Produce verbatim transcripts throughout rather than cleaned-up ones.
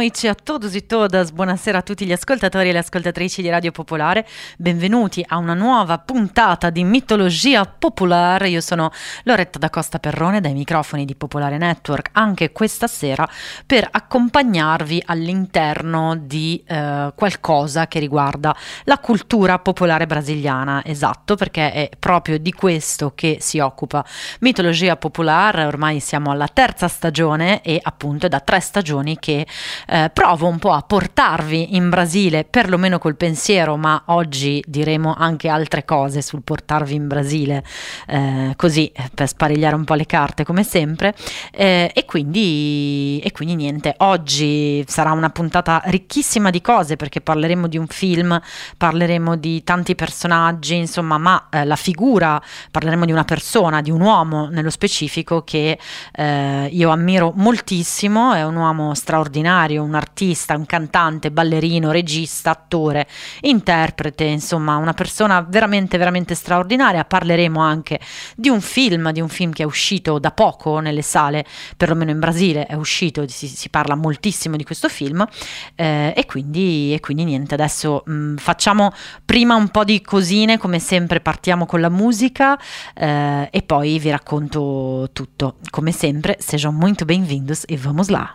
noite a todos e todas, buonasera a tutti gli ascoltatori e le ascoltatrici di Radio Popolare, benvenuti a una nuova puntata di Mitologia Popolare. Io sono Loretta da Costa Perrone dai microfoni di Popolare Network anche questa sera per accompagnarvi all'interno di eh, qualcosa che riguarda la cultura popolare brasiliana, esatto, perché è proprio di questo che si occupa Mitologia Popolare. Ormai siamo alla terza stagione e appunto è da tre stagioni che eh, provo un po' a portarvi in Brasile, perlomeno col pensiero, ma oggi diremo anche altre cose sul portarvi in Brasile, eh, così per sparigliare un po' le carte come sempre, eh, e quindi e quindi niente, oggi sarà una puntata ricchissima di cose perché parleremo di un film, parleremo di tanti personaggi, insomma, ma eh, la figura, parleremo di una persona, di un uomo nello specifico che eh, io ammiro moltissimo. È un uomo straordinario, un artista, un cantante, ballerino, regista, attore, interprete, insomma una persona veramente veramente straordinaria. Parleremo anche di un film, di un film che è uscito da poco nelle sale, perlomeno in Brasile è uscito, si, si parla moltissimo di questo film, eh, e quindi e quindi niente, adesso mh, facciamo prima un po' di cosine, come sempre partiamo con la musica, eh, e poi vi racconto tutto. Come sempre, sejam muito bem-vindos e vamos lá.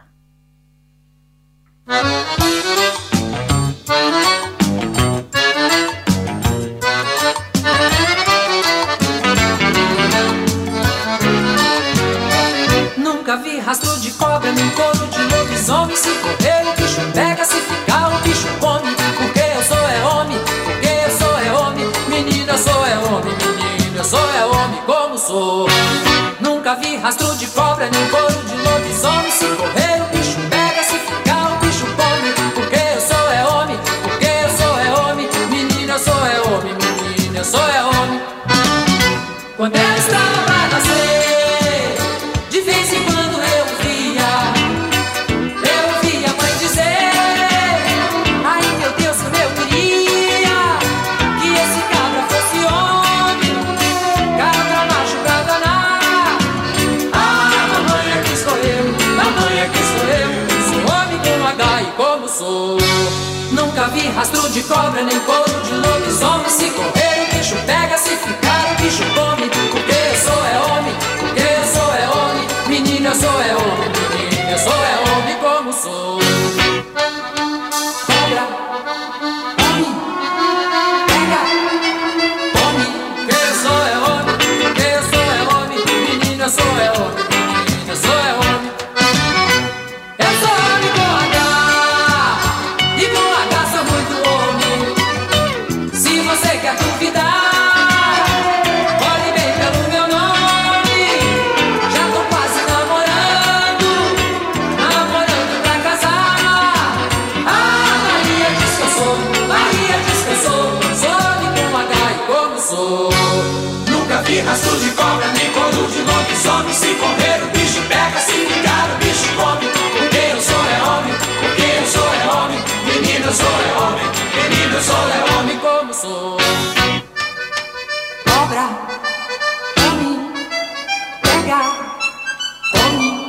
Nunca vi rastro de cobra, nem couro de lobisomem. Se correr o bicho pega, se ficar o bicho come. Porque eu sou é homem, porque eu sou é homem. Menina, eu sou é homem, menina, eu sou é homem como sou. Nunca vi rastro de cobra, nem couro de lobisomem. Se correr o bicho pega, se ficar o bicho come. Porque eu sou é homem, porque eu sou é homem. Menina, eu sou é homem, menina, eu sou é homem. Quando ela estava pra nascer, de vez em quando eu via, eu via a mãe dizer: ai meu Deus, como eu queria que esse cabra fosse homem, cabra macho pra danar. Ah, mamãe é que escolheu, mamãe é que escolheu, sou homem com H e como sou. Nunca vi rastro de cobra, nem couro de lobisomem. Se correr o bicho pega, se ficar o bicho come. Porque eu sou é homem, porque eu sou é homem. Menina, eu sou é homem, menina, eu sou é homem como sou. Cobra, homem, pega, come. Porque eu sou é homem, porque eu sou é homem. Menina, eu sou é homem, menina, eu sou é homem. Eu sou homem com H, e com H sou muito homem. Se você quer duvidar, olhe bem pelo meu nome. Já tô quase namorando, namorando pra casar. Ah, Maria diz que eu sou, Maria diz que eu sou, sou homem com H e como sou. Nunca vi rastro de cobra, nem couro de lobisomem. Se correr o bicho pega, se ficar o bicho come. Porque eu sou é homem, porque eu sou é homem. Menina, eu sou é homem, menina, eu sou é homem como sou. Cobra, come, pega, come.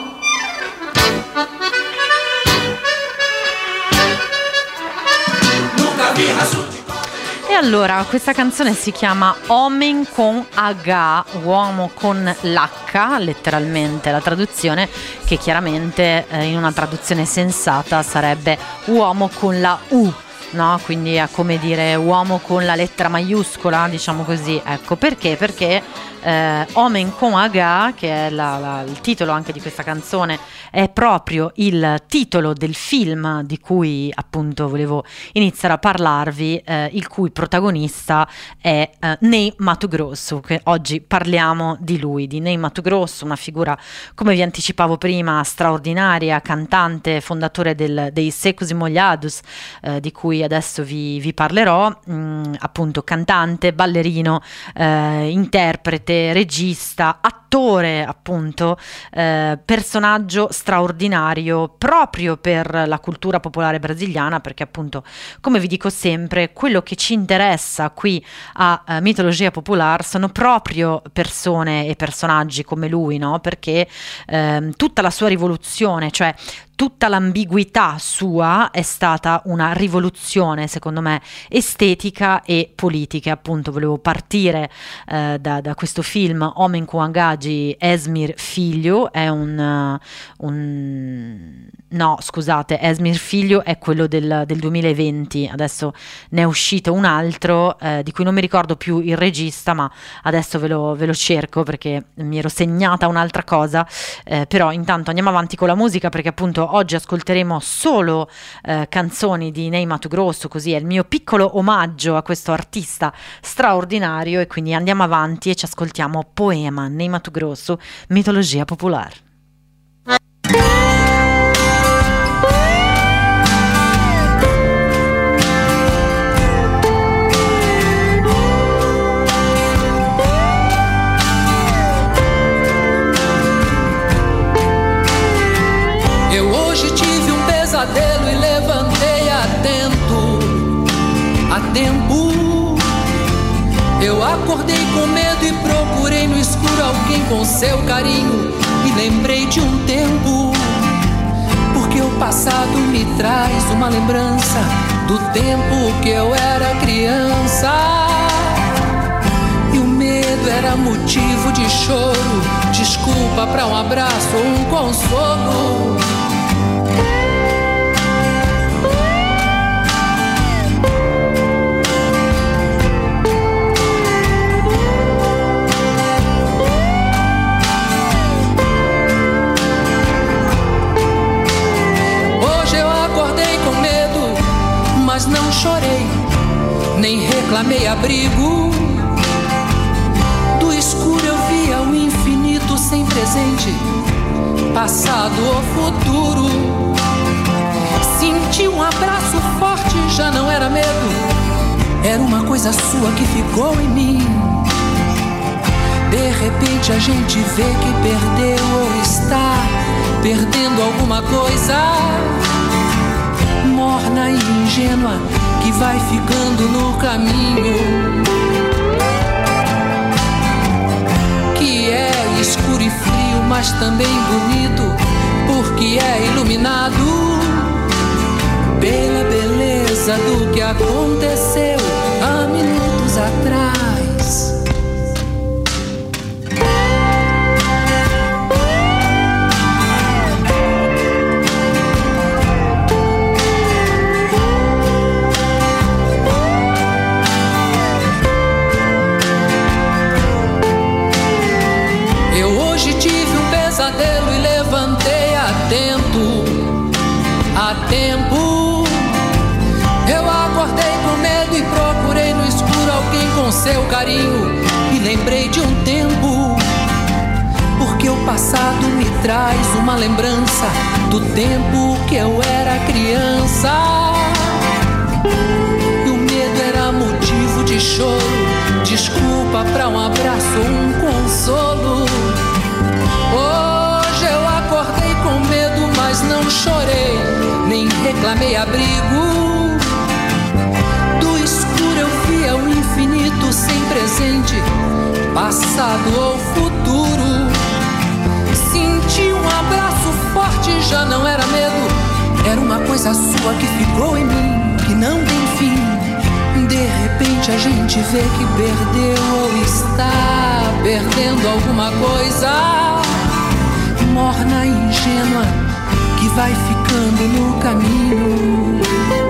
Nunca vi rastro di cobra. E allora, questa canzone si chiama Homem com H, uomo con l'H, letteralmente la traduzione, che chiaramente eh, in una traduzione sensata sarebbe uomo con la U, no? Quindi è come dire uomo con la lettera maiuscola, diciamo così. Ecco, perché? Perché eh, Homem com H, che è la, la, il titolo anche di questa canzone, è proprio il titolo del film di cui appunto volevo iniziare a parlarvi, eh, il cui protagonista è eh, Ney Matogrosso, che oggi parliamo di lui, di Ney Matogrosso, una figura, come vi anticipavo prima, straordinaria, cantante, fondatore del, dei Secos e Molhados, eh, di cui adesso vi, vi parlerò, mh, appunto cantante, ballerino, eh, interprete, regista, attore, appunto, eh, personaggio straordinario proprio per la cultura popolare brasiliana, perché appunto, come vi dico sempre, quello che ci interessa qui a uh, Mitologia Popolare sono proprio persone e personaggi come lui, no? Perché ehm, tutta la sua rivoluzione, cioè tutta l'ambiguità sua è stata una rivoluzione, secondo me, estetica e politica. Appunto, volevo partire eh, da, da questo film Omen Kuangagi, Esmir Figlio, è un, uh, un... no, scusate, Esmir Figlio è quello del, del duemilaventi, adesso ne è uscito un altro eh, di cui non mi ricordo più il regista, ma adesso ve lo, ve lo cerco perché mi ero segnata un'altra cosa, eh, però intanto andiamo avanti con la musica, perché appunto oggi ascolteremo solo eh, canzoni di Ney Matogrosso, così è il mio piccolo omaggio a questo artista straordinario, e quindi andiamo avanti e ci ascoltiamo Poema, Ney Matogrosso, mitologia popolare. E levantei atento a tempo. Eu acordei com medo e procurei no escuro alguém com seu carinho, e lembrei de um tempo, porque o passado me traz uma lembrança do tempo que eu era criança. E o medo era motivo de choro, desculpa pra um abraço ou um consolo. Mas não chorei, nem reclamei abrigo. Do escuro eu via o infinito sem presente, passado ou futuro. Senti um abraço forte, já não era medo, era uma coisa sua que ficou em mim. De repente a gente vê que perdeu ou está perdendo alguma coisa, morna e ingênua, que vai ficando no caminho, que é escuro e frio, mas também bonito, porque é iluminado pela beleza do que aconteceu há minutos atrás. E levantei atento a tempo. Eu acordei com medo e procurei no escuro alguém com seu carinho, e lembrei de um tempo, porque o passado me traz uma lembrança do tempo que eu era criança. E o medo era motivo de choro, desculpa pra um abraço ou um consolo. Hoje eu acordei com medo, mas não chorei, nem reclamei abrigo. Do escuro eu via o infinito sem presente, passado ou futuro. Senti um abraço forte, já não era medo, era uma coisa sua que ficou em mim, que não tem fim. De repente a gente vê que perdeu ou está perdendo alguma coisa, morna e ingênua, que vai ficando no caminho,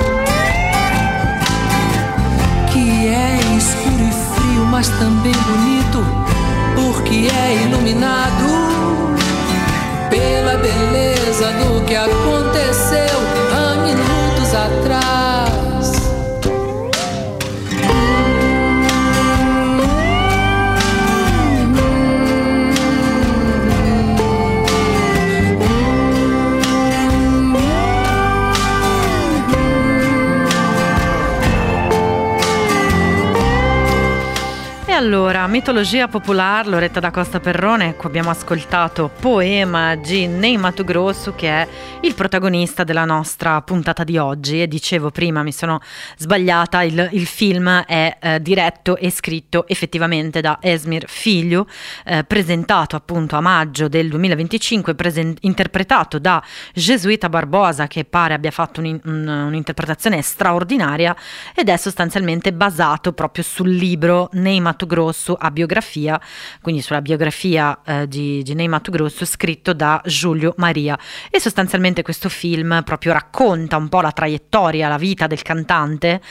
que é escuro e frio, mas também bonito, porque é iluminado pela beleza do que aconteceu há minutos atrás. allora, mitologia popolare, Loretta da Costa Perrone, qui abbiamo ascoltato Poema di Ney Matogrosso, che è il protagonista della nostra puntata di oggi. E dicevo prima, mi sono sbagliata, il, il film è eh, diretto e scritto effettivamente da Esmir Figlio, eh, presentato appunto a maggio del duemilaventicinque, presen- interpretato da Jesuita Barbosa, che pare abbia fatto un, un, un'interpretazione straordinaria, ed è sostanzialmente basato proprio sul libro Ney Matogrosso a biografia, quindi sulla biografia eh, di, di Ney Matogrosso, scritto da Giulio Maria. E sostanzialmente questo film proprio racconta un po' la traiettoria, la vita del cantante,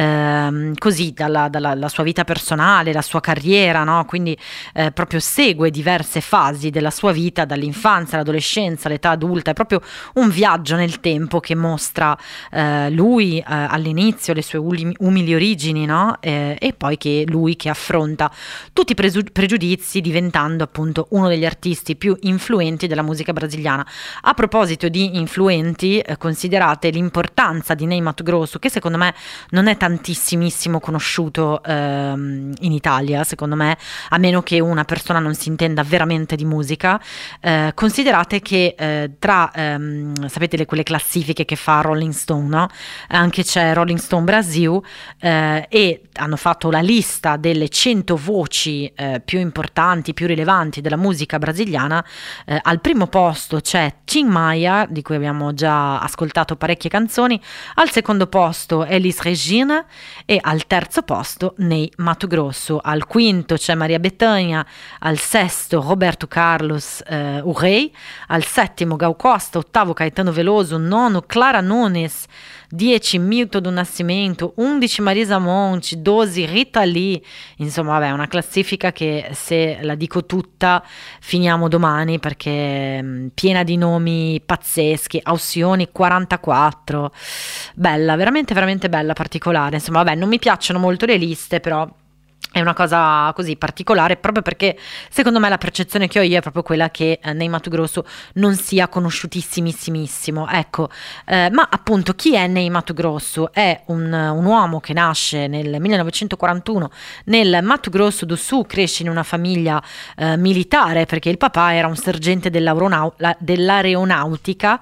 ehm, così dalla, dalla la sua vita personale, la sua carriera, no? Quindi eh, proprio segue diverse fasi della sua vita, dall'infanzia all'adolescenza, all'età adulta. È proprio un viaggio nel tempo che mostra eh, lui eh, all'inizio, le sue uli- umili origini, no? Eh, e poi che lui che affronta tutti i presu- pregiudizi, diventando appunto uno degli artisti più influenti della musica brasiliana. A proposito di influenti, eh, considerate l'importanza di Ney Matogrosso, che secondo me non è tantissimissimo conosciuto ehm, in Italia, secondo me, a meno che una persona non si intenda veramente di musica. Eh, considerate che eh, tra, ehm, sapete le, quelle classifiche che fa Rolling Stone, no? Anche c'è Rolling Stone Brasil, eh, e hanno fatto la lista delle cento voci eh, più importanti, più rilevanti della musica brasiliana. Eh, al primo posto c'è Tim Maia, di cui abbiamo già ascoltato parecchie canzoni, al secondo posto Elis Regina e al terzo posto Ney Matogrosso, al quinto c'è Maria Bethânia, al sesto Roberto Carlos eh, o Rei, al settimo Gal Costa, ottavo Caetano Veloso, nono Clara Nunes, dieci Milton do Nascimento, undici Marisa Monte, dodici Rita Lee. Insomma, vabbè, una classifica che, se la dico tutta, finiamo domani, perché mh, piena di nomi pazzeschi. Ausioni quarantaquattro, bella, veramente veramente bella, particolare. Insomma, vabbè, non mi piacciono molto le liste, però è una cosa così particolare, proprio perché secondo me la percezione che ho io è proprio quella che eh, Ney Matogrosso non sia conosciutissimissimo, ecco. Eh, ma appunto, chi è Ney Matogrosso? È un, un uomo che nasce nel millenovecentoquarantuno nel Mato Grosso do Sul, cresce in una famiglia eh, militare, perché il papà era un sergente dell'aeronau- la, dell'aeronautica,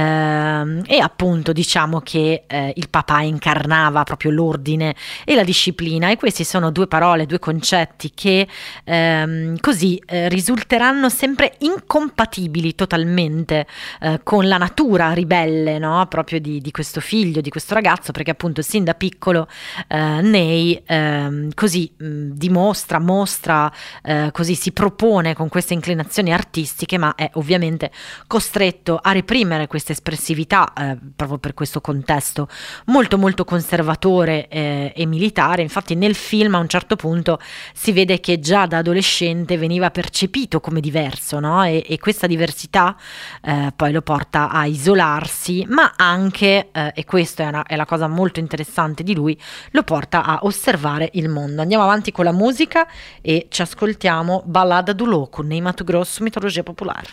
eh, e appunto diciamo che eh, il papà incarnava proprio l'ordine e la disciplina, e questi sono due parole, due concetti che ehm, così eh, risulteranno sempre incompatibili totalmente eh, con la natura ribelle, no? Proprio di, di questo figlio, di questo ragazzo, perché appunto sin da piccolo eh, Ney ehm, così mh, dimostra, mostra, eh, così si propone con queste inclinazioni artistiche, ma è ovviamente costretto a reprimere questa espressività eh, proprio per questo contesto molto molto conservatore eh, e militare. Infatti nel film a un certo punto si vede che già da adolescente veniva percepito come diverso, no? E, e questa diversità eh, poi lo porta a isolarsi, ma anche, eh, e questa è, una, è la cosa molto interessante di lui, lo porta a osservare il mondo. Andiamo avanti con la musica e ci ascoltiamo Ballada do Louco, Ney Matogrosso, mitologia popolare.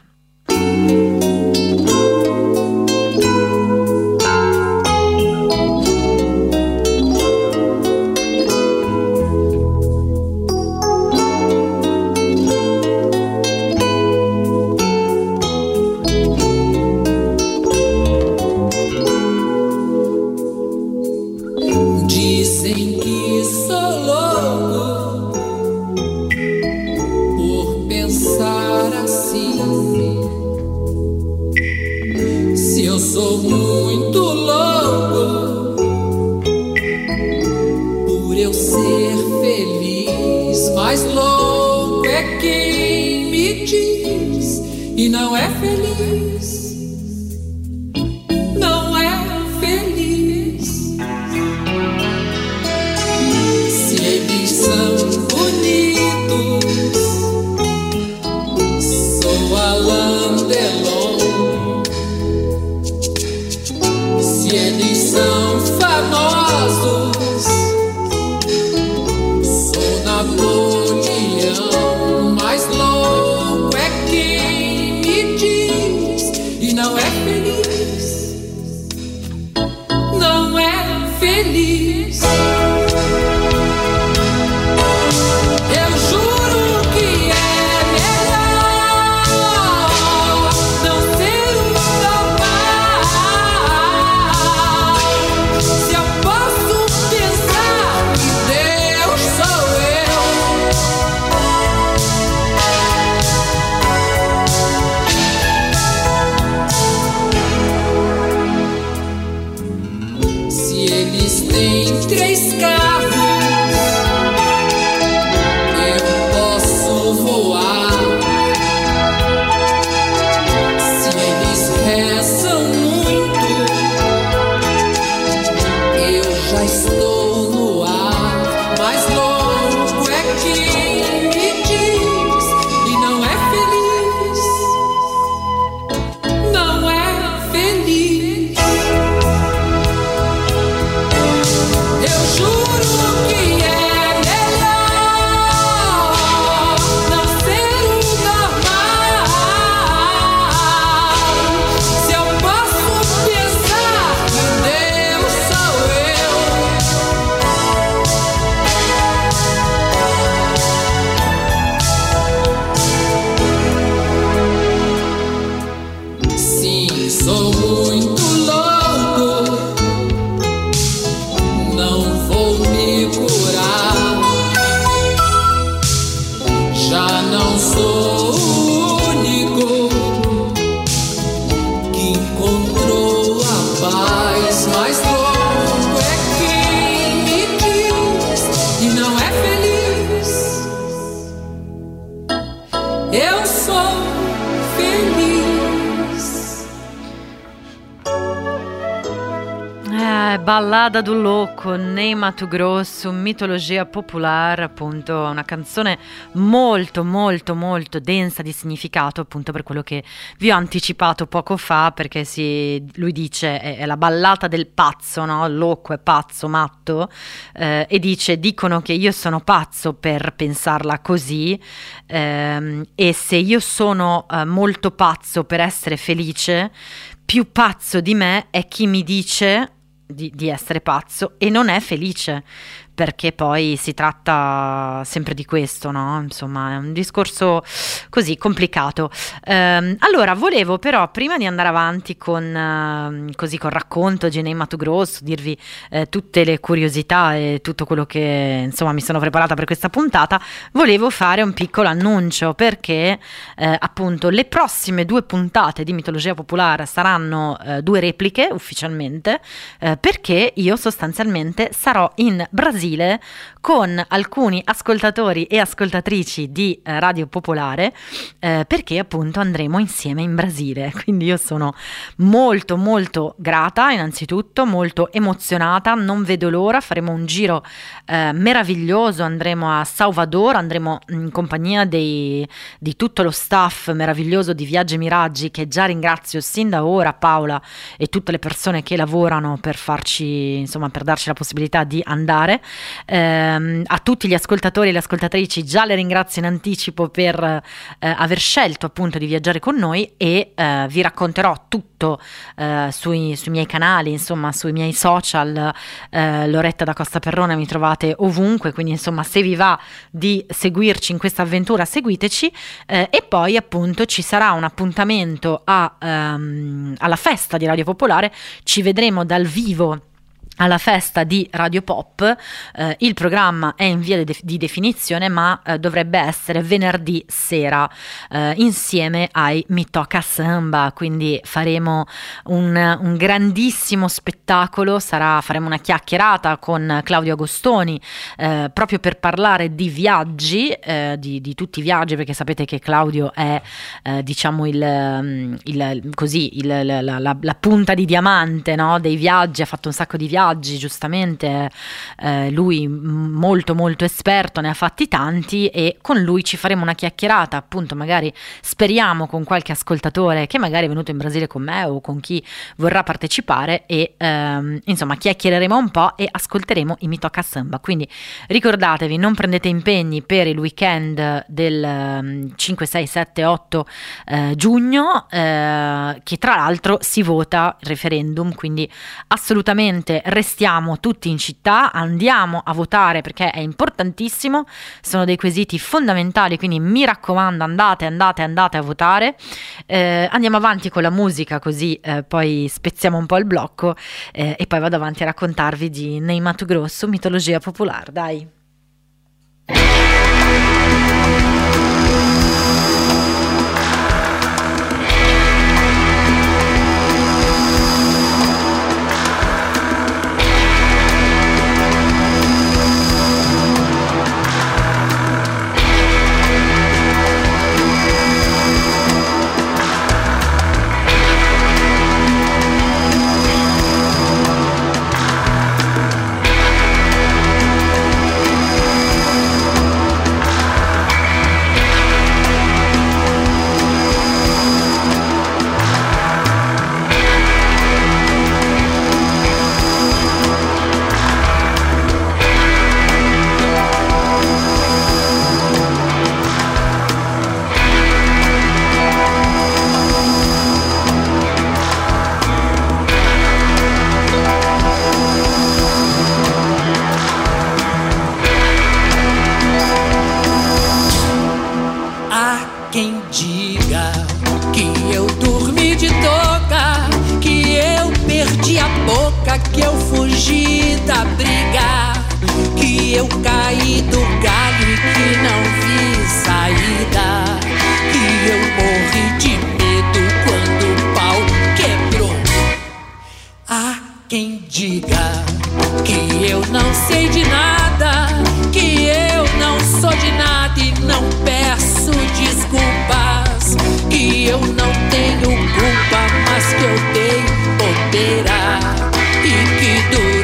Dizem que sou louco por pensar assim. Se eu sou muito louco por eu ser feliz, mas louco é quem me diz e não é feliz. Não é feliz. Se eles são bonitos, sou Alain Delon. Se eles são famosos, sou Napoleão. Mas louco é quem me diz Ballada do Louco, Ney Matogrosso, mitologia popolare, appunto una canzone molto molto molto densa di significato, appunto per quello che vi ho anticipato poco fa, perché si, lui dice è, è la ballata del pazzo, no? Loco è pazzo, matto, eh, e dice dicono che io sono pazzo per pensarla così, ehm, e se io sono eh, molto pazzo per essere felice, più pazzo di me è chi mi dice Di, di essere pazzo e non è felice, perché poi si tratta sempre di questo, no? Insomma, è un discorso così complicato. Ehm, allora, volevo però, prima di andare avanti con eh, così col racconto di Ney Matogrosso, dirvi eh, tutte le curiosità e tutto quello che insomma mi sono preparata per questa puntata, volevo fare un piccolo annuncio, perché eh, appunto le prossime due puntate di Mitologia Popolare saranno eh, due repliche ufficialmente, eh, perché io sostanzialmente sarò in Brasile con alcuni ascoltatori e ascoltatrici di eh, Radio Popolare, eh, perché appunto andremo insieme in Brasile. Quindi io sono molto molto grata, innanzitutto molto emozionata, non vedo l'ora. Faremo un giro eh, meraviglioso, andremo a Salvador, andremo in compagnia dei, di tutto lo staff meraviglioso di Viaggi e Miraggi, che già ringrazio sin da ora, Paola e tutte le persone che lavorano per farci, insomma, per darci la possibilità di andare. Eh, a tutti gli ascoltatori e le ascoltatrici già le ringrazio in anticipo per eh, aver scelto appunto di viaggiare con noi, e eh, vi racconterò tutto eh, sui, sui miei canali, insomma sui miei social. eh, Loretta da Costa Perrone mi trovate ovunque, quindi insomma se vi va di seguirci in questa avventura seguiteci, eh, e poi appunto ci sarà un appuntamento a, ehm, alla festa di Radio Popolare. Ci vedremo dal vivo alla festa di Radio Pop. Eh, il programma è in via de- di definizione, ma eh, dovrebbe essere venerdì sera eh, insieme ai Mi Tocca Samba, quindi faremo un, un grandissimo spettacolo. Sarà, faremo una chiacchierata con Claudio Agostoni eh, proprio per parlare di viaggi, eh, di, di tutti i viaggi, perché sapete che Claudio è eh, diciamo il, il, così, il, la, la, la, la punta di diamante, no? Dei viaggi, ha fatto un sacco di viaggi, giustamente, eh, lui molto molto esperto, ne ha fatti tanti, e con lui ci faremo una chiacchierata, appunto magari speriamo con qualche ascoltatore che magari è venuto in Brasile con me o con chi vorrà partecipare, e ehm, insomma chiacchiereremo un po' e ascolteremo i Mi Tocca Samba. Quindi ricordatevi, non prendete impegni per il weekend del um, cinque, sei, sette, otto eh, giugno, eh, che tra l'altro si vota il referendum, quindi assolutamente restiamo tutti in città, andiamo a votare perché è importantissimo, sono dei quesiti fondamentali, quindi mi raccomando andate, andate, andate a votare. Eh, andiamo avanti con la musica, così eh, poi spezziamo un po' il blocco, eh, e poi vado avanti a raccontarvi di Ney Matogrosso, mitologia popolare, dai. Que eu fugi da briga, que eu caí do galho e que não vi saída, que eu morri de medo quando o pau quebrou. Há quem diga que eu não sei de nada, que eu não sou de nada e não peço desculpas, que eu não tenho culpa, mas que eu dei bobeira e que dura.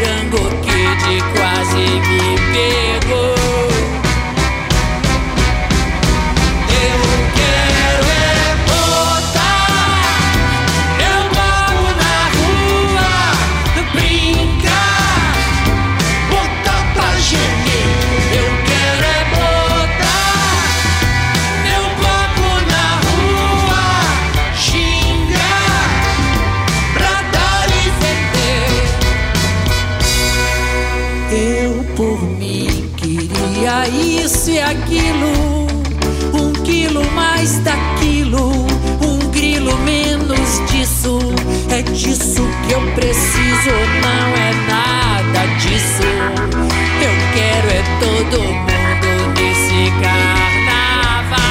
que aquilo, um quilo mais daquilo, um grilo menos disso. É disso que eu preciso, não é nada disso. Eu quero é todo mundo nesse carnaval.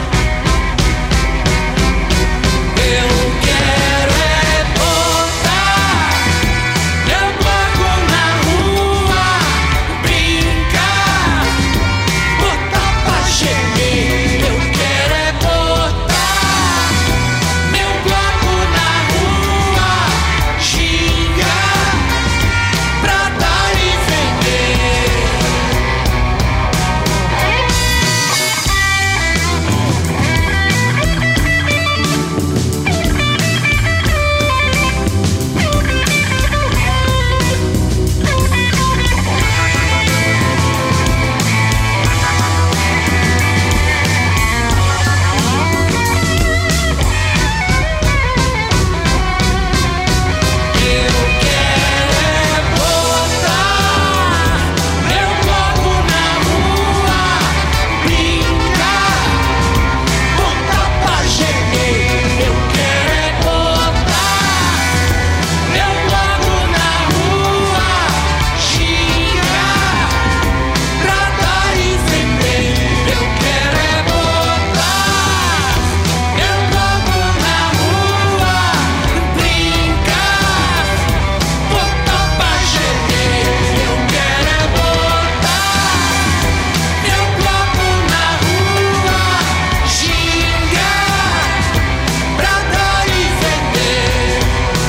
Eu quero é botar meu bloco na rua, brincar, botar pra gemer. Eu quero é botar meu bloco na rua, xingar, pra dar e vender. Eu quero é botar meu bloco na rua, brincar, botar pra gemer. Eu quero é botar meu bloco na rua, xingar, pra dar e vender. Eu quero é botar meu bloco na rua, brincar, botar pra gemer. Eu quero é botar meu bloco na rua, xingar, pra dar e vender.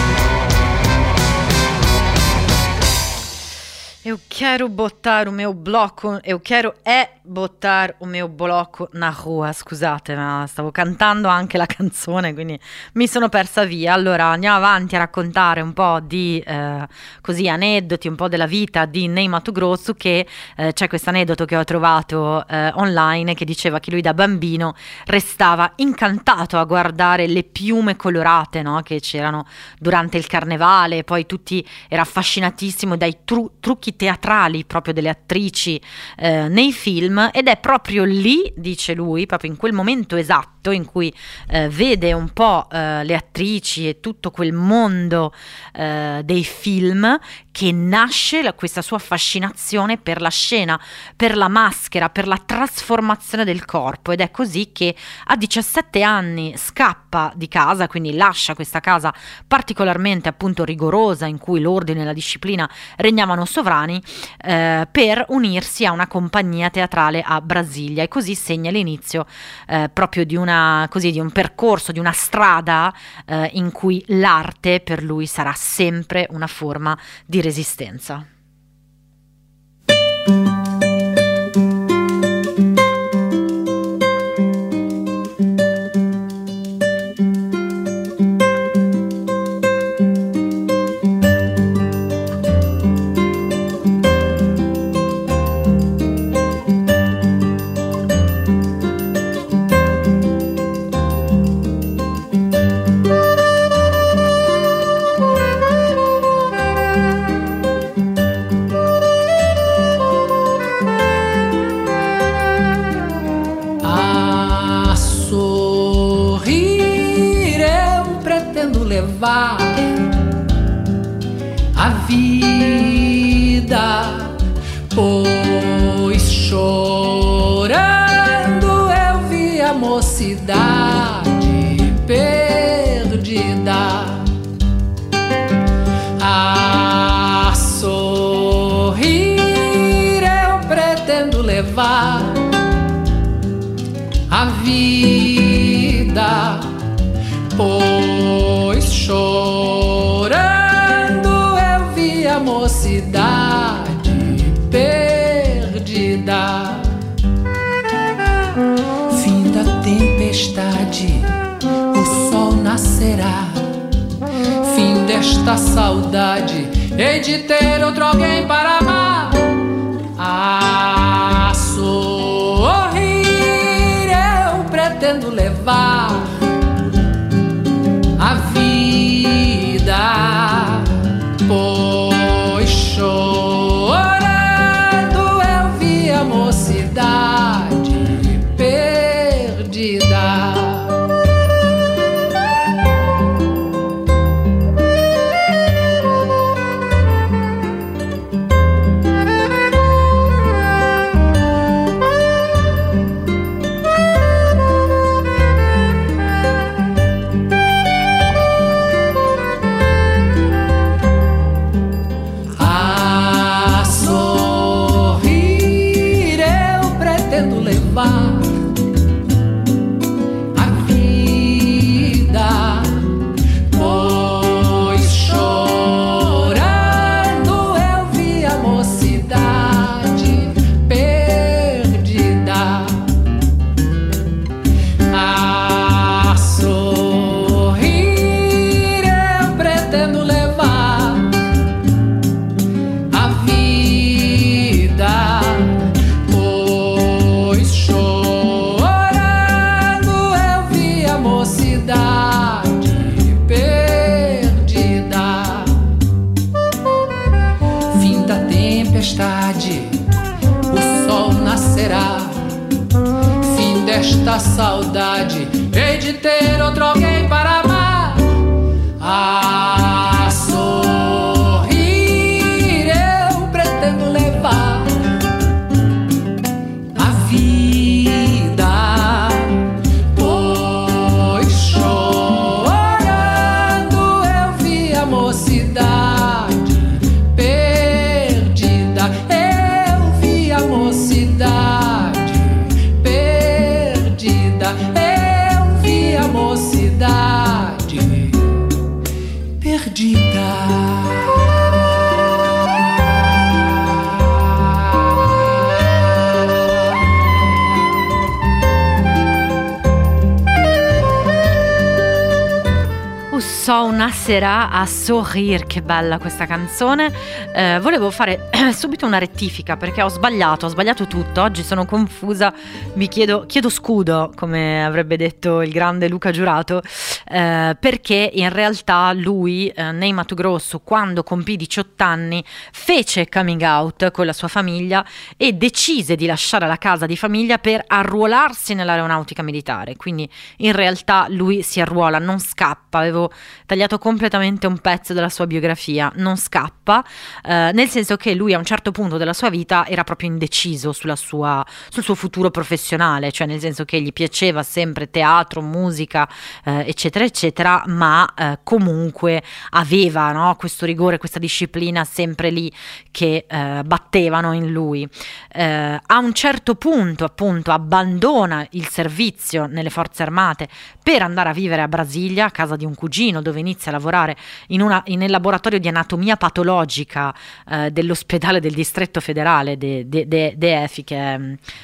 Eu quero botar o meu blocco, eu quero è botar o meu blocco na rua, scusate, ma stavo cantando anche la canzone, quindi mi sono persa via. Allora andiamo avanti a raccontare un po' di eh, così aneddoti, un po' della vita di Ney Matogrosso, che eh, c'è questo aneddoto che ho trovato eh, online che diceva che lui da bambino restava incantato a guardare le piume colorate, no, che c'erano durante il carnevale, poi tutti era affascinatissimo dai tru- trucchi teatrali proprio delle attrici eh, nei film, ed è proprio lì, dice lui, proprio in quel momento esatto in cui eh, vede un po' eh, le attrici e tutto quel mondo eh, dei film, che nasce la, questa sua fascinazione per la scena, per la maschera, per la trasformazione del corpo, ed è così che a diciassette anni scappa di casa, quindi lascia questa casa particolarmente appunto rigorosa in cui l'ordine e la disciplina regnavano sovrani, eh, per unirsi a una compagnia teatrale a Brasilia, e così segna l'inizio eh, proprio di una così di un percorso, di una strada eh, in cui l'arte per lui sarà sempre una forma di resistenza. levar a vida, pois chorando eu vi a mocidade perdida. A sorrir eu pretendo levar a vida, pois chorando eu vi a mocidade perdida. Fim da tempestade, o sol nascerá. Fim desta saudade, hei de ter outro alguém para amar. A sorrir eu pretendo levar a vida, pois chorando eu vi a mocidade esta saudade, hei de ter outro alguém para amar. A sorrir eu pretendo levar a vida, pois chorando eu vi a mocidade perdida, eu vi a mocidade perdida, eu vi a mocidade perdida. So nascerà a sorrir, che bella questa canzone. Eh, volevo fare subito una rettifica perché ho sbagliato, ho sbagliato tutto. Oggi sono confusa, mi chiedo, chiedo scudo, come avrebbe detto il grande Luca Giurato, eh, perché in realtà lui, eh, Ney Matogrosso, quando compì diciotto anni, fece coming out con la sua famiglia e decise di lasciare la casa di famiglia per arruolarsi nell'aeronautica militare. Quindi in realtà lui si arruola, non scappa. Avevo tagliato completamente un pezzo della sua biografia, non scappa, eh, nel senso che lui a un certo punto della sua vita era proprio indeciso sulla sua, sul suo futuro professionale, cioè nel senso che gli piaceva sempre teatro, musica, eh, eccetera eccetera, ma eh, comunque aveva, no, questo rigore, questa disciplina sempre lì che eh, battevano in lui. Eh, a un certo punto appunto abbandona il servizio nelle forze armate per andare a vivere a Brasilia, a casa di un cugino, dove inizia a lavorare in una, in, nel laboratorio di anatomia patologica eh, dell'ospedale del distretto federale de, de, de, de F I, che è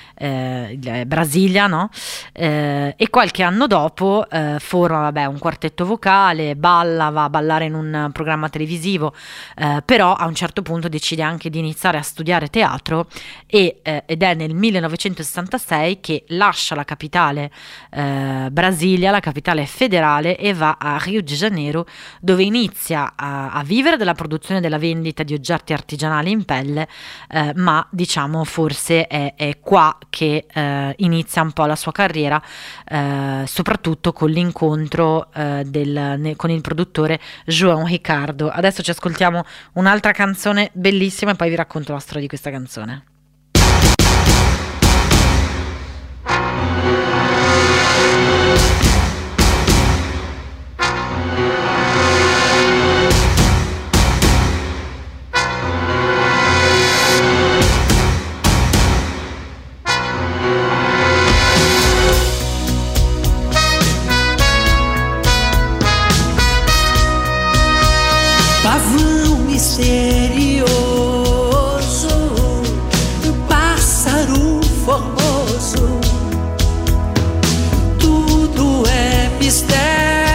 eh, Brasilia, no? Eh, e qualche anno dopo eh, forma vabbè, un quartetto vocale, balla, va a ballare in un programma televisivo, eh, però a un certo punto decide anche di iniziare a studiare teatro e, eh, ed è nel millenovecentosessantasei che lascia la capitale eh, Brasilia, la capitale federale, e va a Rio de Janeiro, dove inizia a, a vivere della produzione e della vendita di oggetti artigianali in pelle, eh, ma diciamo forse è, è qua che eh, inizia un po' la sua carriera, eh, soprattutto con l'incontro eh, del, ne, con il produttore João Ricardo. Adesso ci ascoltiamo un'altra canzone bellissima e poi vi racconto la storia di questa canzone. Pavão misterioso, pássaro formoso, tudo é mistério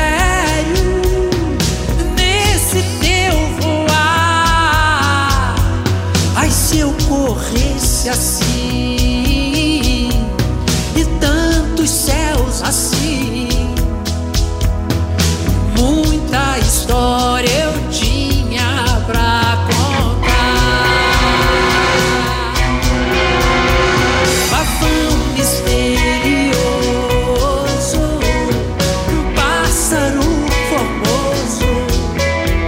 nesse teu voar. Ai, se eu corresse assim e tantos céus assim, muita história eu tinha pra contar. Pavão misterioso, pássaro formoso,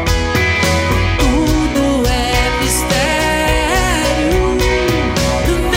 tudo é mistério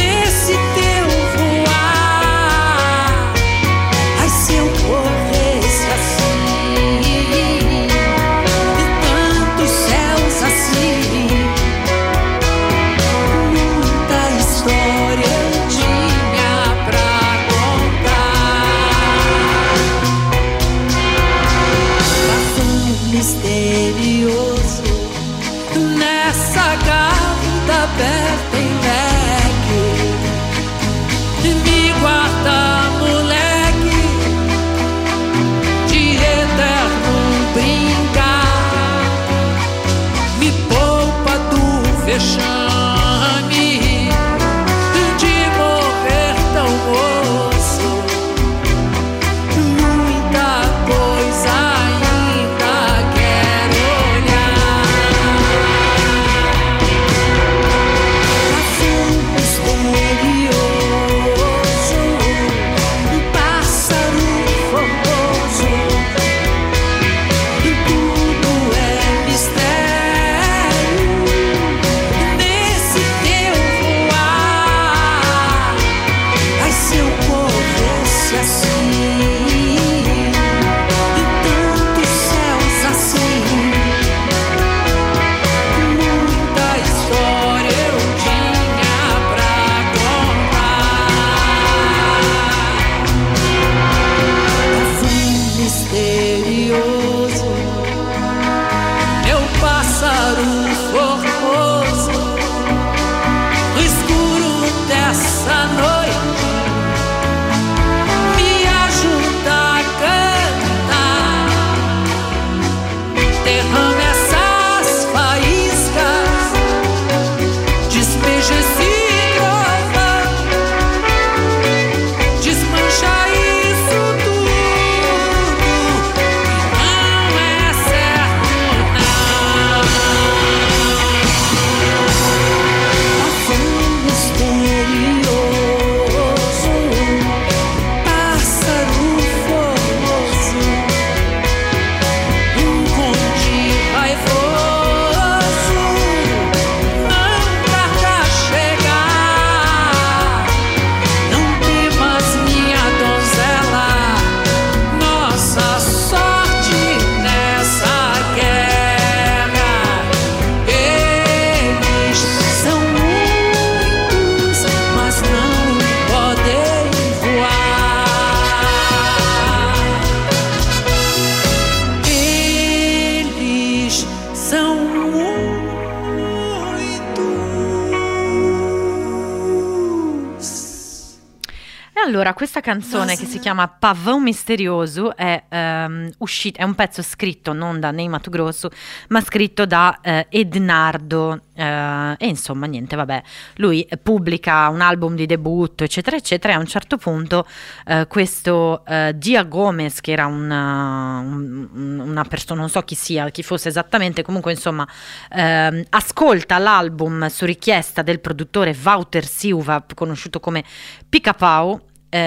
Allora, questa canzone che si chiama Pavão Misterioso è, um, uscita, è un pezzo scritto non da Ney Matogrosso, ma scritto da uh, Ednardo. Uh, e insomma, niente, vabbè, lui pubblica un album di debutto, eccetera, eccetera. E a un certo punto uh, questo uh, Gia Gomez, che era una, un, una persona, non so chi sia, chi fosse esattamente, comunque, insomma, uh, ascolta l'album su richiesta del produttore Wouter Silva, conosciuto come Pica-Pau.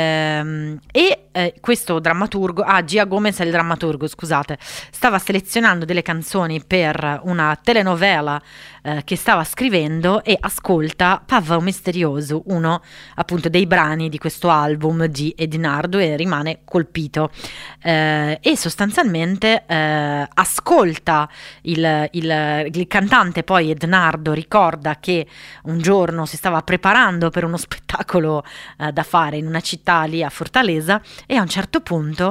Ehm, e eh, questo drammaturgo, ah Gia Gomez è il drammaturgo, scusate, stava selezionando delle canzoni per una telenovela eh, che stava scrivendo e ascolta Pavão Misterioso, uno appunto dei brani di questo album di Ednardo, e rimane colpito eh, e sostanzialmente eh, ascolta il, il, il cantante. Poi Ednardo ricorda che un giorno si stava preparando per uno spettacolo eh, da fare in una città lì a Fortaleza, e a un certo punto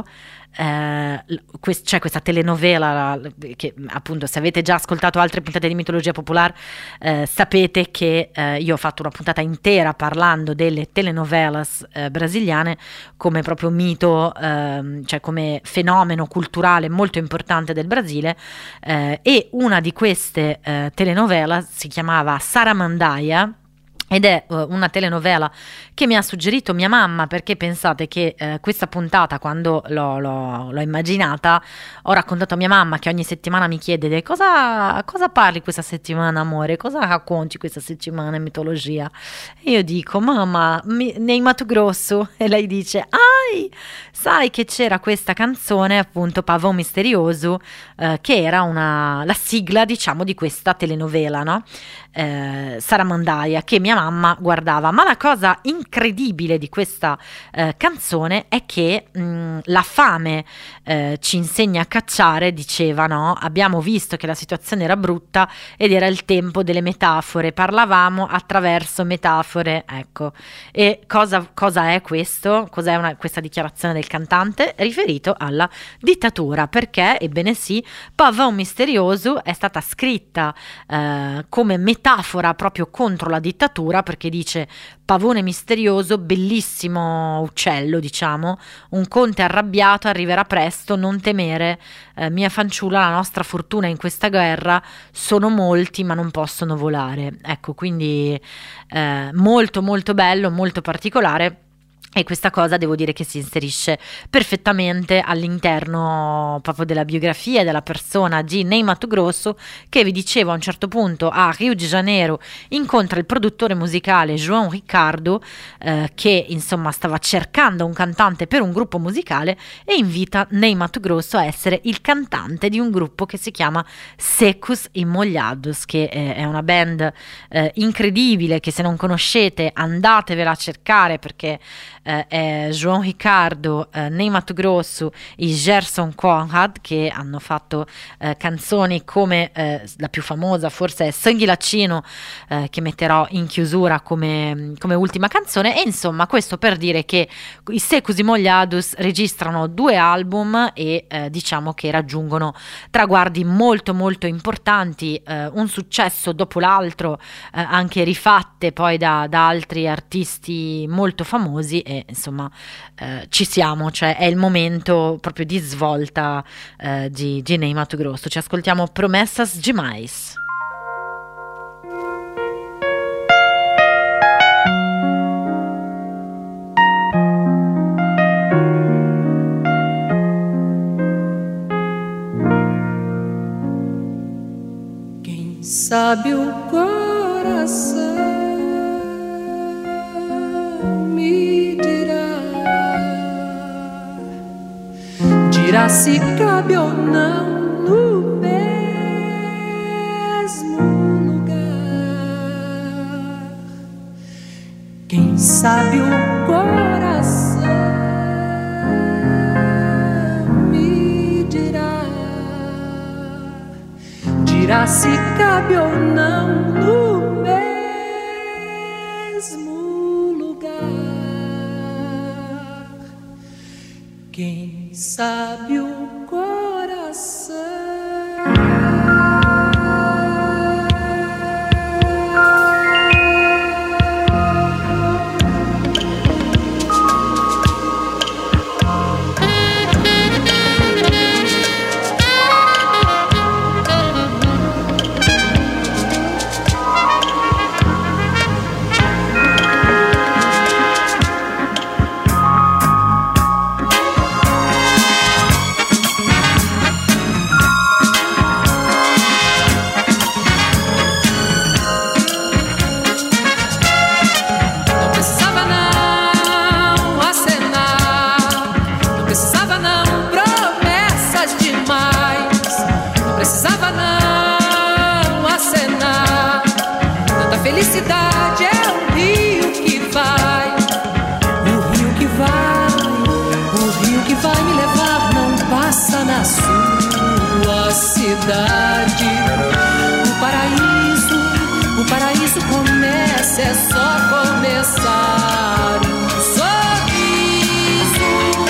eh, quest- c'è questa telenovela che appunto, se avete già ascoltato altre puntate di Mitologia Popolare, eh, sapete che eh, io ho fatto una puntata intera parlando delle telenovelas eh, brasiliane come proprio mito, eh, cioè come fenomeno culturale molto importante del Brasile, eh, e una di queste eh, telenovela si chiamava Saramandaia. Ed è uh, una telenovela che mi ha suggerito mia mamma, perché pensate che uh, questa puntata, quando l'ho, l'ho, l'ho immaginata, ho raccontato a mia mamma, che ogni settimana mi chiede cosa, cosa parli questa settimana, amore, cosa racconti questa settimana in mitologia, e io dico mamma, mi, Ney Matogrosso, e lei dice ai, sai che c'era questa canzone appunto Pavão Misterioso, uh, che era una, la sigla diciamo di questa telenovela, no? Eh, Saramandaia, che mia mamma guardava. Ma la cosa incredibile di questa eh, canzone è che mh, la fame eh, ci insegna a cacciare, diceva, no? Abbiamo visto che la situazione era brutta ed era il tempo delle metafore, parlavamo attraverso metafore, ecco. E cosa, cosa è questo? Cos'è una, questa dichiarazione del cantante? Riferito alla dittatura, perché, ebbene sì, Pavão Misterioso è stata scritta eh, come metafora metafora proprio contro la dittatura, perché dice pavone misterioso, bellissimo uccello, diciamo, un conte arrabbiato arriverà presto, non temere, eh, mia fanciulla, la nostra fortuna in questa guerra, sono molti ma non possono volare. Ecco, quindi eh, molto molto bello, molto particolare. E questa cosa devo dire che si inserisce perfettamente all'interno proprio della biografia della persona di Ney Matogrosso, che vi dicevo a un certo punto a Rio de Janeiro incontra il produttore musicale João Ricardo, eh, che insomma stava cercando un cantante per un gruppo musicale, e invita Ney Matogrosso a essere il cantante di un gruppo che si chiama Secos e Molhados, che è, è una band eh, incredibile, che se non conoscete andatevela a cercare, perché Uh, è João Ricardo, uh, Ney Matogrosso e Gerson Conrad, che hanno fatto uh, canzoni come uh, la più famosa forse è Sangue Latino, uh, che metterò in chiusura come, come ultima canzone. E insomma, questo per dire che i Secos e Molhados registrano due album e uh, diciamo che raggiungono traguardi molto molto importanti, uh, un successo dopo l'altro, uh, anche rifatte poi da, da altri artisti molto famosi. E insomma eh, ci siamo, cioè è il momento proprio di svolta eh, di, di Ney Matogrosso. Ci ascoltiamo Promessas Demais. Quem sabe o coração dirá se cabe ou não no mesmo lugar. Quem sabe o coração me dirá, dirá se cabe ou não no mesmo lugar. Quem sabe o coração cidade. O paraíso, o paraíso começa, é só começar. Um sorriso.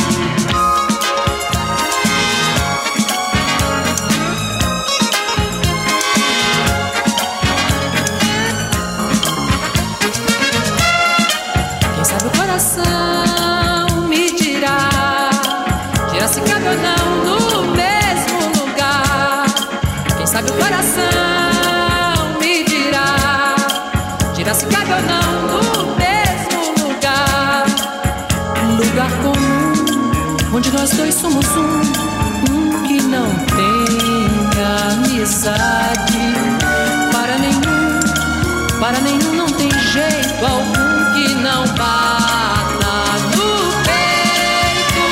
Quem sabe o coração me dirá, dirá se cabe ou não no mesmo lugar. Quem sabe o coração me dirá, dirá se cabe ou não no mesmo lugar. Um lugar comum, onde nós dois somos um, um que não tem amizade. Para nenhum, para nenhum não tem jeito algum que não bata no peito.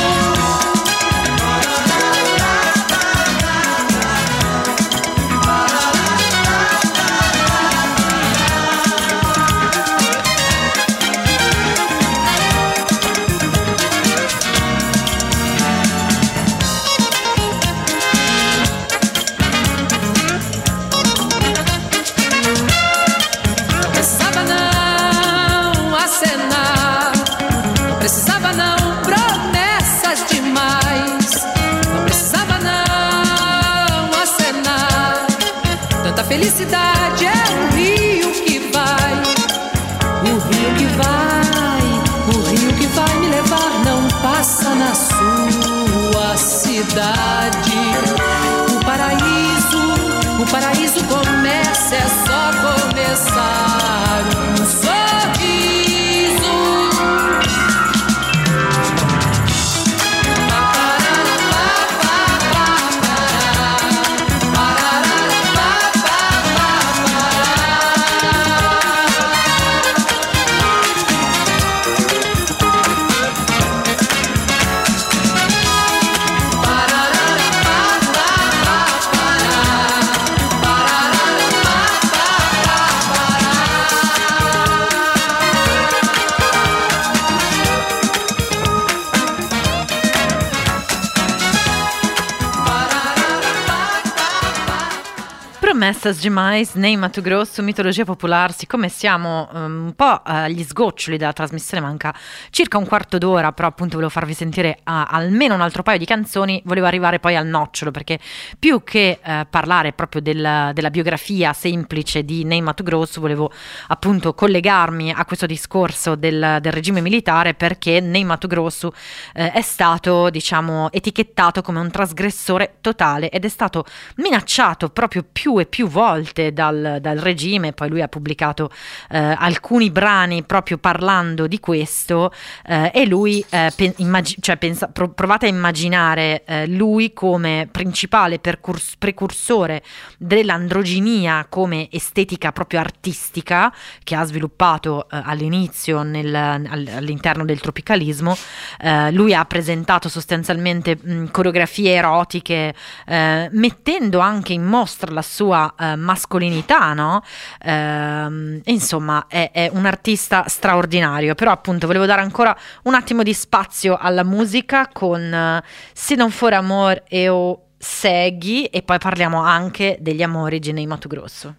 Não precisava não acenar, não precisava não promessas demais, não precisava não acenar. Tanta felicidade é o rio que vai, o rio que vai, o rio que vai me levar. Não passa na sua cidade. O paraíso, o paraíso começa, é só começar. Um sorriso. Promessas demais, Ney Matogrosso, Mitologia Popolare. Siccome siamo um, un po' agli sgoccioli della trasmissione, manca circa un quarto d'ora, però appunto volevo farvi sentire uh, almeno un altro paio di canzoni, volevo arrivare poi al nocciolo, perché più che uh, parlare proprio del, della biografia semplice di Ney Matogrosso, volevo appunto collegarmi a questo discorso del, del regime militare, perché Ney Matogrosso uh, è stato, diciamo, etichettato come un trasgressore totale ed è stato minacciato proprio più e più volte dal, dal regime. Poi lui ha pubblicato eh, alcuni brani proprio parlando di questo eh, e lui eh, pen- immag- cioè pensa- pro- provate a immaginare eh, lui come principale percurs- precursore dell'androginia come estetica proprio artistica che ha sviluppato eh, all'inizio nel, all- all'interno del tropicalismo. Eh, lui ha presentato sostanzialmente mh, coreografie erotiche eh, mettendo anche in mostra la sua Uh, mascolinità, no? Uh, insomma è, è un artista straordinario. Però appunto volevo dare ancora un attimo di spazio alla musica con uh, Se non for amor eu segui, e poi parliamo anche degli amori di Ney Matogrosso.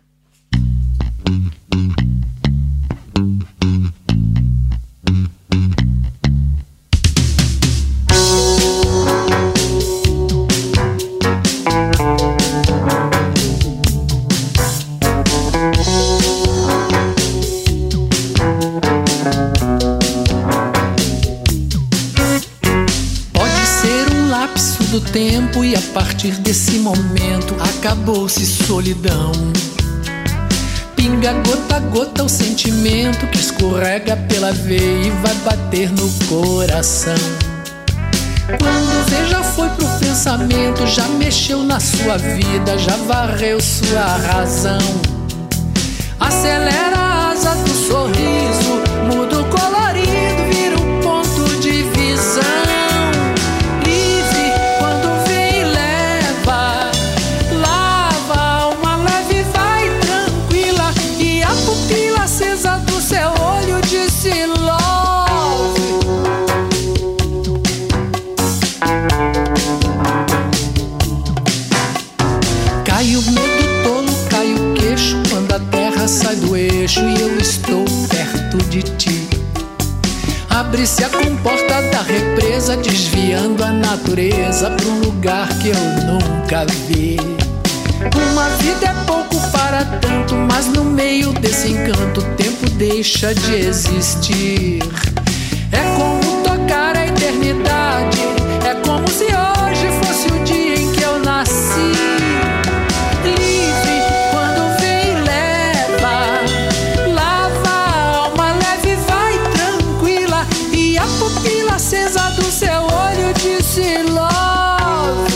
Do tempo, e a partir desse momento acabou-se solidão. Pinga gota a gota o sentimento que escorrega pela veia e vai bater no coração. Quando vê, já foi pro pensamento, já mexeu na sua vida, já varreu sua razão. Acelera a asa do sorriso, muda o colorido, vira um ponto de visão. natureza pra um lugar que eu nunca vi. Uma vida é pouco para tanto, mas no meio desse encanto o tempo deixa de existir. É como tocar a eternidade, é como se hoje fosse o dia em que eu nasci. Livre quando vem e leva, lava a alma leve, vai tranquila, e a pupila acesa do seu olho disse love.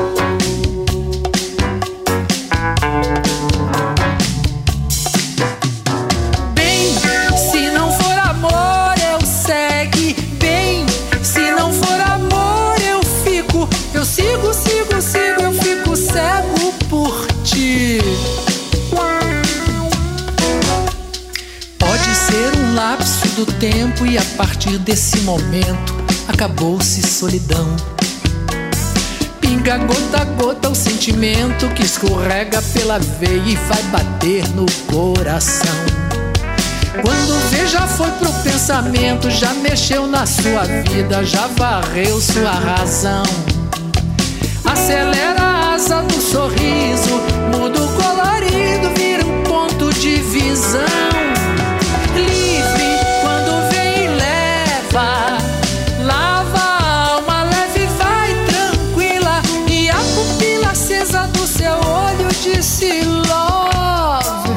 Bem, se não for amor eu segue. Bem, se não for amor eu fico. Eu sigo, sigo, sigo, eu fico cego por ti. Pode ser um lapso do tempo e a partir desse momento acabou-se solidão. Pinga gota a gota o sentimento que escorrega pela veia e vai bater no coração. Quando vê já foi pro pensamento, já mexeu na sua vida, já varreu sua razão. Acelera a asa do sorriso, muda o colorido, vira um ponto de visão. Livre quando vem e leva, lava a alma leve, vai tranquila, e a pupila acesa do seu olho disse love.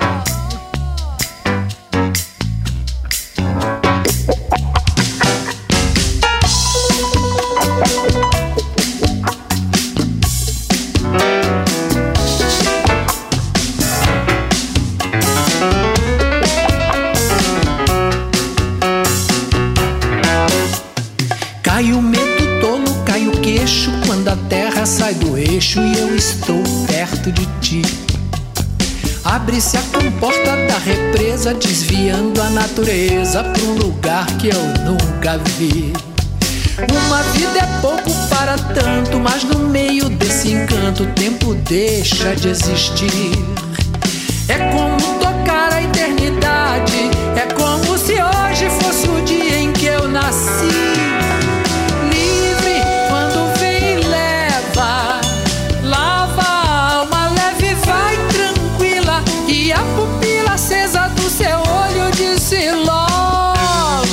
Cai o medo tolo, cai o queixo quando a terra sai do eixo e eu estou perto de ti. Abre-se a comporta da represa, desviando a natureza pra um lugar que eu nunca vi. Uma vida é pouco para tanto, mas no meio desse encanto o tempo deixa de existir. É como tocar a eternidade, é como se hoje fosse o dia em que eu nasci. Livre quando vem e leva, lava a alma leve, vai tranquila, e a pupila acesa do seu olho disse love.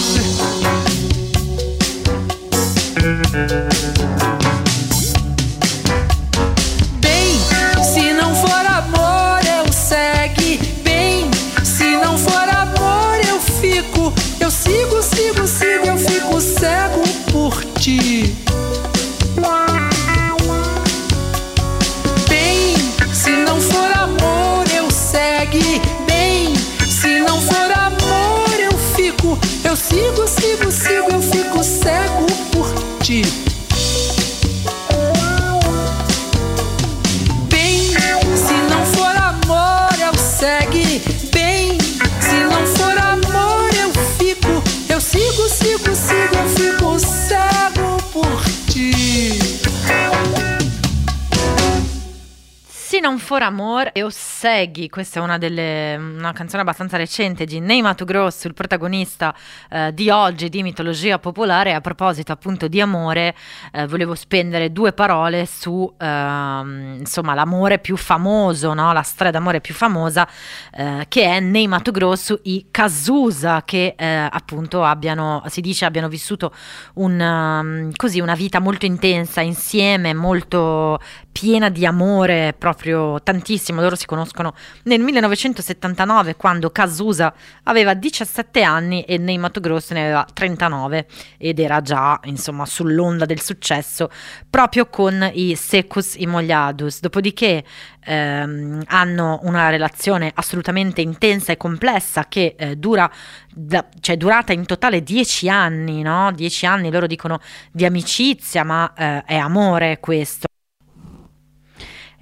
Bem, se não for amor eu segue. Bem, se não for amor eu fico. Eu sigo, sigo, sigo, eu fico cego por ti. Bem, se não for amor eu segue. Bem, se não for amor eu fico. Eu sigo, sigo, sigo, eu fico cego por ti. Bem, se não for amor eu segue. Bem, se não for amor eu fico. Eu sigo, sigo, sigo, eu fico cego por ti. Se non for amor, eu segui. Questa è una delle una canzone abbastanza recente di Ney Matogrosso, il protagonista eh, di oggi di Mitologia Popolare. A proposito appunto di amore, eh, volevo spendere due parole su ehm, insomma l'amore più famoso, no? La storia d'amore più famosa, eh, che è Ney Matogrosso e Cazuza, che eh, appunto abbiano, si dice abbiano vissuto un, um, così una vita molto intensa insieme, molto piena di amore, proprio tantissimo. Loro si conoscono nel millenovecentosettantanove, quando Cazuza aveva diciassette anni e Ney Matogrosso ne aveva trentanove, ed era già insomma sull'onda del successo proprio con i Secos y Molhados. Dopodiché ehm, hanno una relazione assolutamente intensa e complessa che eh, dura da, cioè durata in totale dieci anni, no? Dieci anni, loro dicono, di amicizia, ma eh, è amore questo.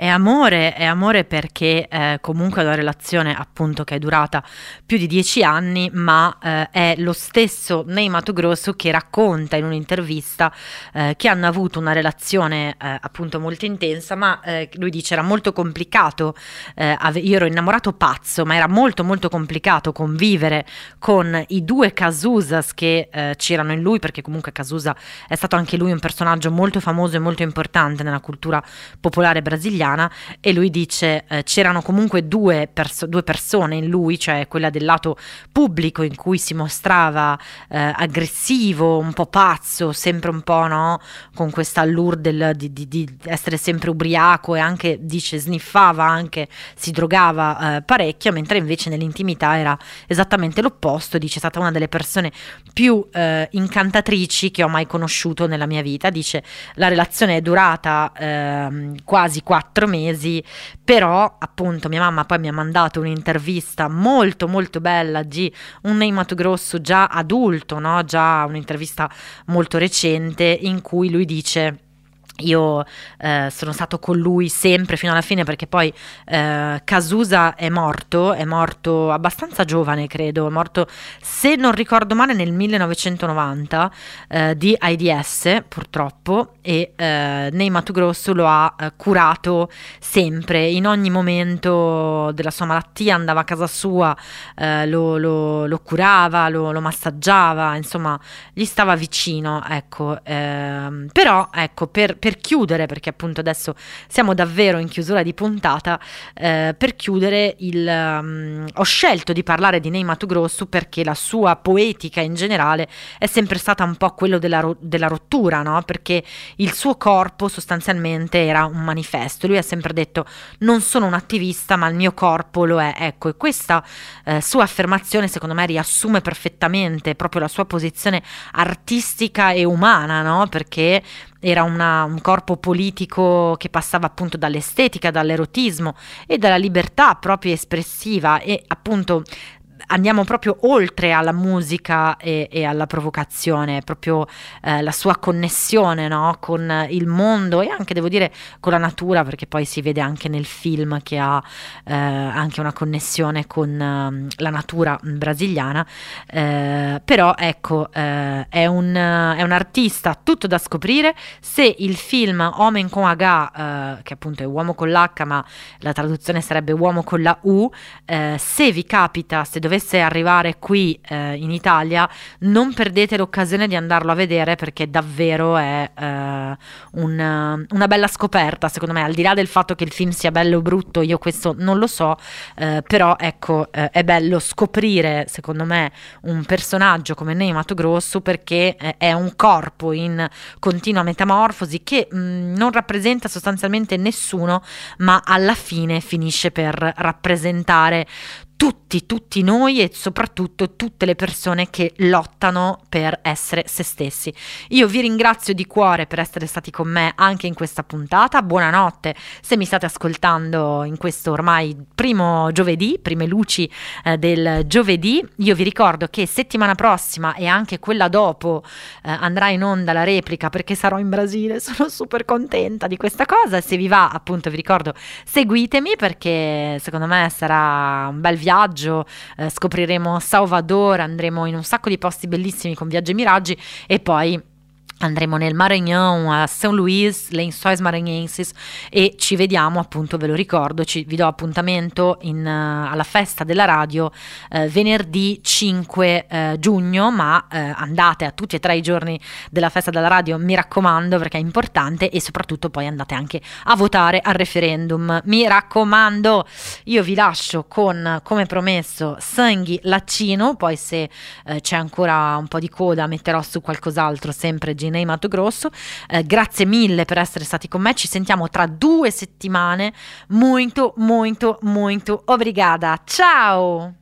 È amore, è amore perché eh, comunque è una relazione appunto che è durata più di dieci anni, ma eh, è lo stesso Ney Matogrosso che racconta in un'intervista eh, che hanno avuto una relazione eh, appunto molto intensa, ma eh, lui dice era molto complicato, eh, ave- io ero innamorato pazzo, ma era molto molto complicato convivere con i due Casusas che eh, c'erano in lui, perché comunque Casusa è stato anche lui un personaggio molto famoso e molto importante nella cultura popolare brasiliana, e lui dice eh, c'erano comunque due, perso- due persone in lui, cioè quella del lato pubblico in cui si mostrava eh, aggressivo, un po' pazzo, sempre un po', no, con questa allure del, di, di, di essere sempre ubriaco, e anche dice sniffava, anche si drogava eh, parecchio, mentre invece nell'intimità era esattamente l'opposto. Dice è stata una delle persone più eh, incantatrici che ho mai conosciuto nella mia vita. Dice la relazione è durata eh, quasi quattro mesi, però appunto mia mamma poi mi ha mandato un'intervista molto molto bella di un Ney Matogrosso già adulto, no? Già un'intervista molto recente in cui lui dice: io eh, sono stato con lui sempre fino alla fine, perché poi eh, Casusa è morto, è morto abbastanza giovane, credo, è morto, se non ricordo male, nel millenovecentonovanta eh, di AIDS purtroppo, e eh, Ney Matogrosso lo ha eh, curato sempre, in ogni momento della sua malattia andava a casa sua, eh, lo, lo, lo curava, lo, lo massaggiava, insomma gli stava vicino, ecco. Eh, però ecco, per, per chiudere, perché appunto adesso siamo davvero in chiusura di puntata, eh, per chiudere il, um, ho scelto di parlare di Ney Matogrosso perché la sua poetica in generale è sempre stata un po' quello della, ro- della rottura, no? Perché il suo corpo sostanzialmente era un manifesto. Lui ha sempre detto: non sono un attivista, ma il mio corpo lo è, ecco. E questa eh, sua affermazione secondo me riassume perfettamente proprio la sua posizione artistica e umana, no? Perché era una, un corpo politico che passava appunto dall'estetica, dall'erotismo e dalla libertà proprio espressiva, e appunto andiamo proprio oltre alla musica e, e alla provocazione, proprio eh, la sua connessione, no, con il mondo e anche, devo dire, con la natura, perché poi si vede anche nel film che ha eh, anche una connessione con eh, la natura brasiliana, eh, però ecco, eh, è, un, è un artista tutto da scoprire. Se il film Homem com H, eh, che appunto è uomo con l'H, ma la traduzione sarebbe uomo con la U, eh, se vi capita, se dovesse arrivare qui eh, in Italia, non perdete l'occasione di andarlo a vedere, perché davvero è eh, un, una bella scoperta, secondo me, al di là del fatto che il film sia bello o brutto, io questo non lo so, eh, però ecco, eh, è bello scoprire, secondo me, un personaggio come Ney Matogrosso, perché eh, è un corpo in continua metamorfosi che mh, non rappresenta sostanzialmente nessuno, ma alla fine finisce per rappresentare tutti, tutti noi, e soprattutto tutte le persone che lottano per essere se stessi. Io vi ringrazio di cuore per essere stati con me anche in questa puntata. Buonanotte se mi state ascoltando in questo ormai primo giovedì, prime luci eh, del giovedì. Io vi ricordo che settimana prossima e anche quella dopo eh, andrà in onda la replica, perché sarò in Brasile, sono super contenta di questa cosa. Se vi va, appunto, vi ricordo, seguitemi, perché secondo me sarà un bel viaggio. Viaggio, eh, scopriremo Salvador, andremo in un sacco di posti bellissimi con Viaggi e Miraggi, e poi andremo nel Maranhão, a São Luís, Lençóis Maranhenses, e ci vediamo, appunto, ve lo ricordo, ci, vi do appuntamento in, uh, alla festa della radio uh, venerdì cinque uh, giugno, ma uh, andate a tutti e tre i giorni della festa della radio, mi raccomando, perché è importante, e soprattutto poi andate anche a votare al referendum, mi raccomando. Io vi lascio con, come promesso, Sangue Latino, poi se uh, c'è ancora un po' di coda metterò su qualcos'altro, sempre Ney Matogrosso. Eh, grazie mille per essere stati con me, ci sentiamo tra due settimane. Muito, muito, muito obrigada, ciao!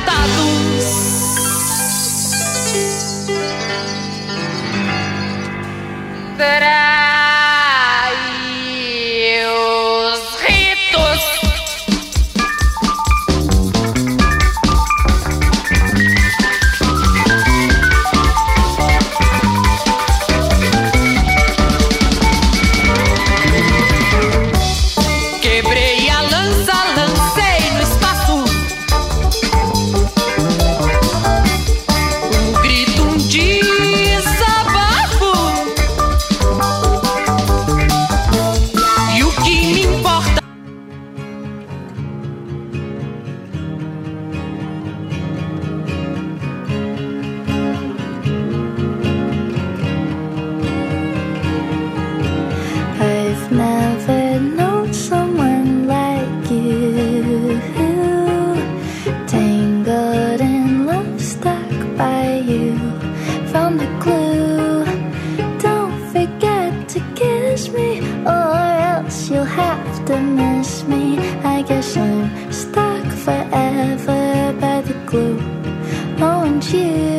encantados. Trai os ritos. Quebrei a lança, lancei no espaço um grito, um desabafo. E o que me importa? I've never known someone like you, tangled in love, stuck by you. Found the clue. Don't forget to kiss me, or else you'll have to miss me. I guess I'm stuck forever by the glue. Oh, and you